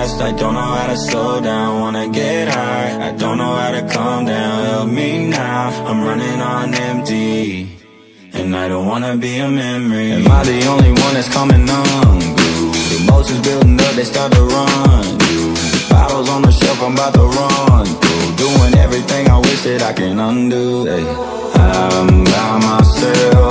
fast, I don't know how to slow down. Wanna get high, I don't know how to calm down. Help me now, I'm running on empty, and I don't wanna be a memory. Am I the only one that's coming unglued? Emotions building up, they start to run. Bottles on the shelf, I'm about to run through. Doing everything I wish that I can undo. Hey, I'm by myself,